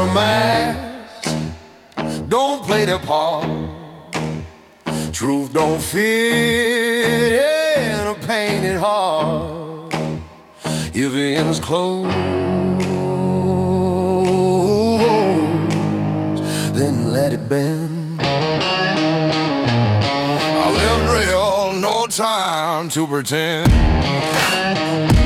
a mask, don't play the part. Truth don't fit in a painted heart. If the end's closed, then let it bend. I live real, no time to pretend.